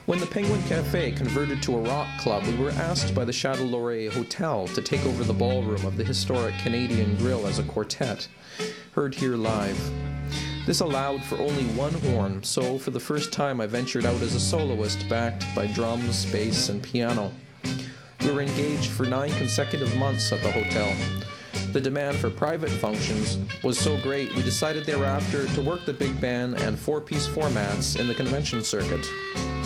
When the Penguin Cafe converted to a rock club, we were asked by the Chateau Laurier Hotel to take over the ballroom of the historic Canadian Grill as a quartet, heard here live. This allowed for only one horn, so for the first time I ventured out as a soloist backed by drums, bass, and piano. We were engaged for 9 consecutive months at the hotel. The demand for private functions was so great we decided thereafter to work the big band and 4-piece formats in the convention circuit.